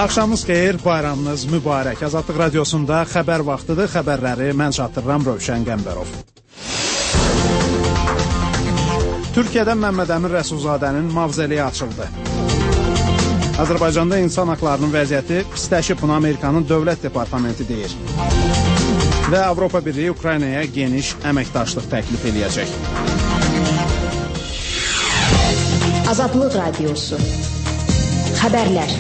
Axşamınız xeyir, bayramınız mübarək. Azadlıq radiosunda xəbər vaxtıdır. Xəbərləri mən çatdırıram, Rövşən Qəmbərov. Türkiyədə Məmməd Əmin Rəsulzadənin mavzəliyi açıldı. Azərbaycanda insan haqlarının vəziyyəti pisləşib, bunu Amerikanın Dövlət Departamenti deyir. Və Avropa Birliyi Ukraynaya geniş əməkdaşlıq təklif eləyəcək. Azadlıq radiosu. Xəbərlər.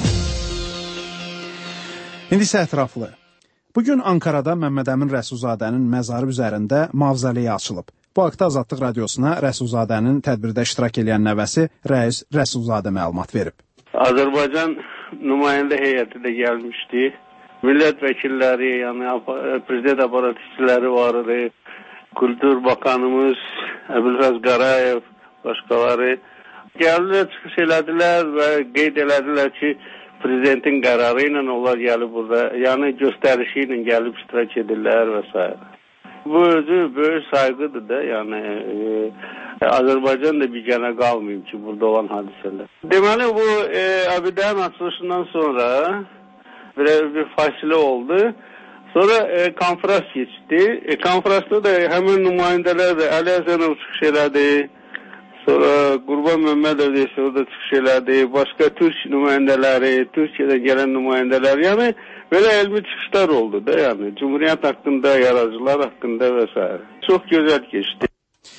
İndi isə ətraflı. Bugün Ankarada Məmməd Əmin Rəsulzadənin məzarı üzərində mavzəliyi açılıb. Bu haqda Azadlıq radiosuna Rəsulzadənin tədbirdə iştirak edən nəvəsi Rəis Rəsulzadə məlumat verib. Azərbaycan nümayəndə heyəti də gəlmişdi. Millət vəkilləri, yəni prezident aparatçıları vardı. Kültür Bakanımız Əbülfəz Qarayev, başqaları gəldilər, çıxış elədilər və qeyd elədilər ki, prezidentin qərarı ilə onlar gəlib burada, yəni göstərişi ilə gəlib iştirak edirlər və s. Bu özü böyük sayğıdır da, yəni Azərbaycan da bir gənə qalmayıb ki, burada olan hadisələr. Deməli, bu abidənin açılışından sonra bir fasilə oldu. Sonra konferans keçdi. Konferansda da həmin nümayəndələr də Əli Həsənov çıxış elədi. Sonra Qurban Məmmədov deyəsə orada çıxış elədi. Başqa Türk nümayəndələri, Türkiyədən gələn nümayəndələr. Yəni belə elmi çıxışlar oldu da, yəni Cumhuriyyət haqqında, yaradıcılar haqqında və s. Çox gözəl keçdi.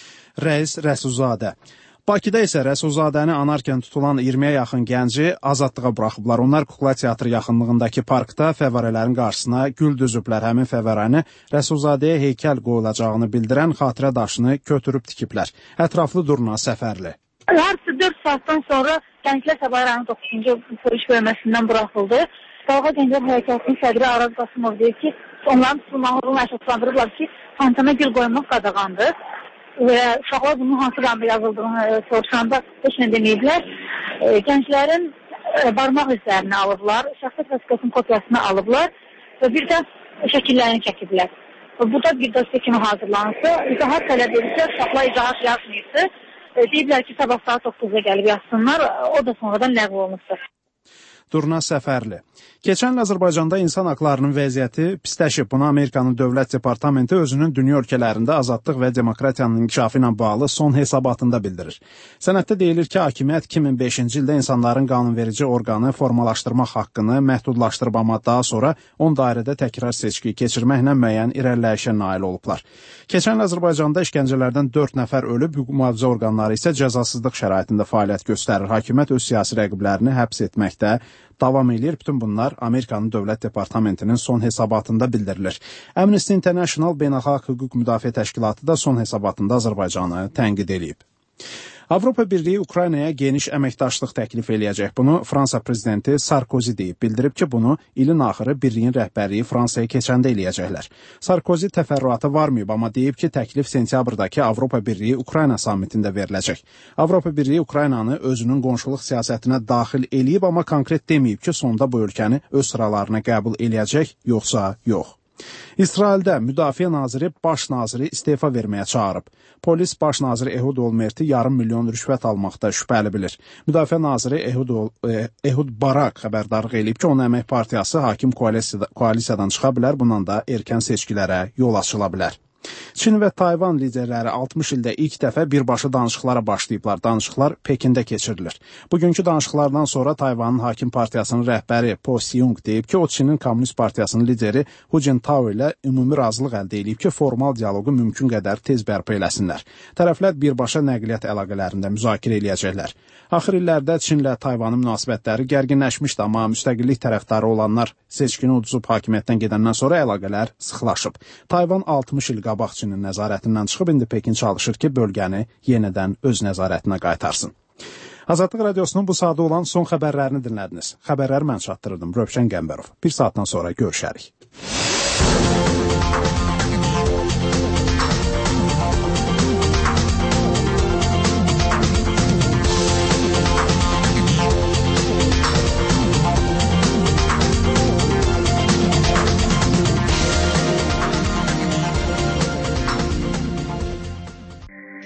Rəis Rəsulzadə. Bakıda isə Rəsulzadəni anarkən tutulan 20-yə yaxın gənci azadlığa buraxıblar. Onlar Kukla Teatrı yaxınlığındakı parkda fəvvarələrin qarşısına gül düzüblər. Həmin fəvvarəni Rəsulzadəyə heykəl qoyulacağını bildirən xatirə daşını götürüb tikiblər. Ətraflı Durna Səfərli. Hərsi 4 saatdan sonra Gənclər Sabah rayonu 9-cu polis bölməsindən buraxıldı. Dalğa Gənclər Hərəkatının sədri Araz Qasımov deyir ki, onların tutulmağını əsaslandırırlar ki, fantana gül qoymaq qadağandır. Və uşaqlar bunun hansı qanunda yazıldığını soruşanda heç nə deməyiblər. Gənclərin barmaq izlərini alıblar, şəxsi vəsiqəsinin kopyasını alıblar və bir də şəkillərini çəkiblər. Bu da bir dosya kimi hazırlanırsa, izahat tələb edirsə, uşaqlar izahat yazmayıbdır. Deyiblər ki, sabah saat 9-da gəlib yazsınlar, o da sonradan ləğv olunubdur. Durna Səfərli. Keçən il Azərbaycanda insan haqlarının vəziyyəti pisləşib. Bunu Amerikanın Dövlət Departamenti özünün dünya ölkələrində azadlıq və demokratiyanın inkişafı ilə bağlı son hesabatında bildirir. Sənəddə deyilir ki, hakimiyyət 2005-ci ildə insanların qanunverici orqanı formalaşdırmaq haqqını məhdudlaşdırıb, amma daha sonra 10 dairədə təkrar seçki keçirməklə müəyyən irəliləyişə nail olublar. Keçən il Azərbaycanda işgəncələrdən 4 nəfər ölüb, hüquq mühafizə orqanları isə cəzasızlıq şəraitində fəaliyyət göstərir. Hakimiyyət öz siyasi rəqiblərini həbs etməkdə davam edir. Bütün bunlar Amerikanın Dövlət Departamentinin son hesabatında bildirilir. Amnesty International Beynəlxalq Hüquq Müdafiə Təşkilatı da son hesabatında Azərbaycanı tənqid edib. Avropa Birliyi Ukraynaya geniş əməkdaşlıq təklif eləyəcək. Bunu Fransa prezidenti Sarkozy deyib. Bildirib ki, bunu ilin axırı birliyin rəhbərliyi Fransaya keçəndə eləyəcəklər. Sarkozy təfərrüata varmayıb, amma deyib ki, təklif sentyabrdakı Avropa Birliyi Ukrayna sammitində veriləcək. Avropa Birliyi Ukraynanı özünün qonşuluq siyasətinə daxil eləyib, amma konkret deməyib ki, sonda bu ölkəni öz sıralarına qəbul eləyəcək, yoxsa yox. İsraildə Müdafiə naziri baş naziri istefa verməyə çağırıb. Polis baş naziri Ehud Olmerti yarım milyon rüşvət almaqda şübhəli bilir. Müdafiə naziri Ehud Barak xəbərdarlıq eləyib ki, onun əmək partiyası hakim koalisiyadan çıxa bilər, bundan da erkən seçkilərə yol açıla bilər. Çin və Tayvan liderləri 60 ildə ilk dəfə birbaşa danışıqlara başlayıblar. Danışıqlar Pekində keçirilir. Bugünkü danışıqlardan sonra Tayvanın hakim partiyasının rəhbəri Po Siyung deyib ki, o Çinin Kommunist Partiyasının lideri Hu Jintao ilə ümumi razılıq əldə edib ki, formal dialoqu mümkün qədər tez bərpa eləsinlər. Tərəflər birbaşa nəqliyyat əlaqələrində müzakirə eləyəcəklər. Axır illərdə Çinlə Tayvanın münasibətləri gərginləşmişdi, amma müstəqillik tərəfdarı olanlar seçkini uduzub hakimiyyətdən gedəndən sonra əlaqələr sıxlaşıb. Tayvan 60 il qabaq Çinin nəzarətindən çıxıb, indi Pekin çalışır ki, bölgəni yenidən öz nəzarətinə qaytarsın. Azadlıq radiosunun bu saatda olan son xəbərlərini dinlədiniz. Xəbərləri mən çatdırırdım, Rövşən Qəmbərov. Bir saatdan sonra görüşərik.